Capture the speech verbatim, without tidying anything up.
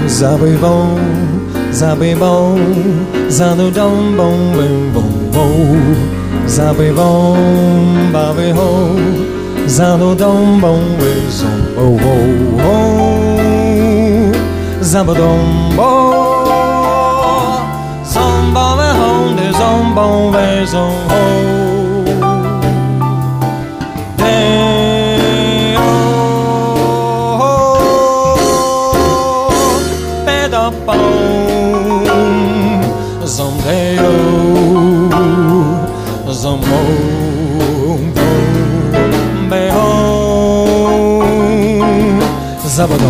Za bê bông, za bê bông, za đồ đông bông bên bông bông. Za bê bông, ba bê hông, za đồ đông bông bên dòng bông bông. Za bê đông bông, dòng bông bên hông để dòng bông bên dòng bông. Bông dòng thế ô dòng mông bông bê hông. Za bê